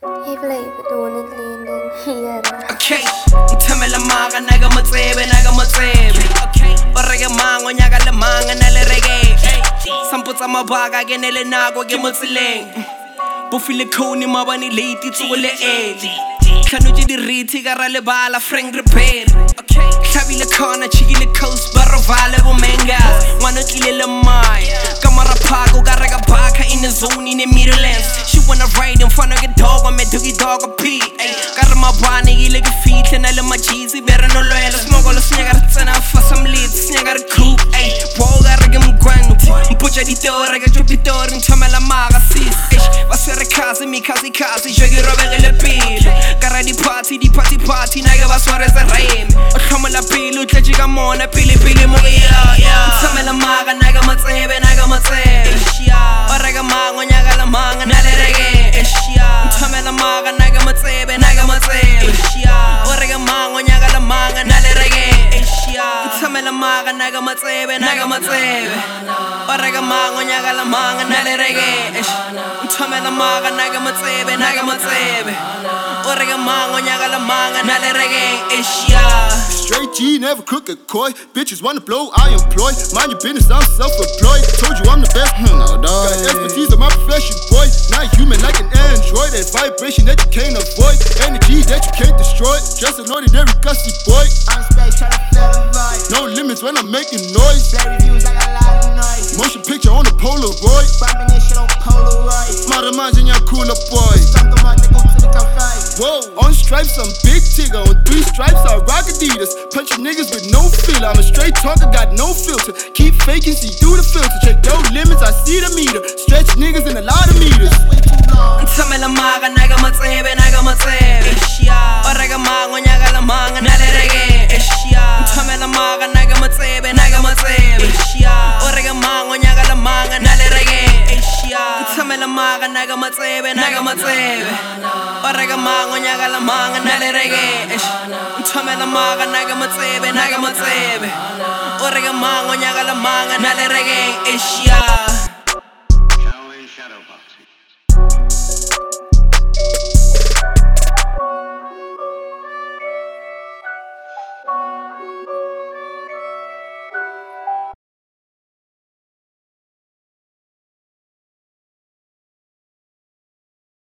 Okay, ngitamela manga naga matsebe okay, barega mango nyaga le manga na le reggae samputsa mabaka ke nele nako ke motseleng bofile khone mabane late tsole tlhanotse dirithi ka ra lebala Frank Repair okay tlhabile khona chikile coast barovale bo mangas ngwana tlile le mai kamara phako ka reka baka in the zone in the Midlands she wanna ride in front of the dog I'm a doggy dog a pee ka re mabane ile ke fihle na le majizi bere no loyela smoke lo snyaka tsena fa some leads snyaka re coop boga re ke mgwano mpotsa ditore ke tshopitore nthomela maga sis basere khazi mi khazi jogi robegele pele ka ra di party na ke ba swaretse rame o tlhomola pele o tletse ka mona pele mo ya nthomela maga na ke matsebe o reka mango nyaka la manga na le rege nthomela maga na ke matsebe o reka mango nyaka la manga na le rege nthomela maga na ke matsebe o reka mango nyaka la manga na le rege nthomela maga na ke matsebe o reka mango nyaka la manga na le rege Straight G, never crooked coy. Bitches wanna blow, I employ. Mind your business, I'm self-employed. Told you I'm the best. No, dog. Got expertise on my profession, boy. Not human like an android. That vibration that you can't avoid. Energy that you can't destroy. Just an ordinary gusty boy. I'm space trying to fill the void. No limits when I'm making noise. Play reviews like a lot of noise. Motion picture on the Polaroid. Bumping this shit on Polaroid. Mother minds in your cooler boy. Some come out, they go to the cafe. Whoa, on stripes, I'm big tigger. On 3 stripes, I rock Adidas. Punching niggas with no feel. I'm a straight talker, got no filter. Keep faking, see through the filter. Check your limits, I see the meter. Stretch niggas in a lot of meters. nthomela maga na ke matsebe o reka mango nyaka la manga na le rege nthomela maga na ke matsebe o reka mango nyaka la manga na le rege nthomela maga na ke matsebe o reka mango nyaka la manga na le rege nthomela maga na ke matsebe o reka mango nyaka la manga na le rege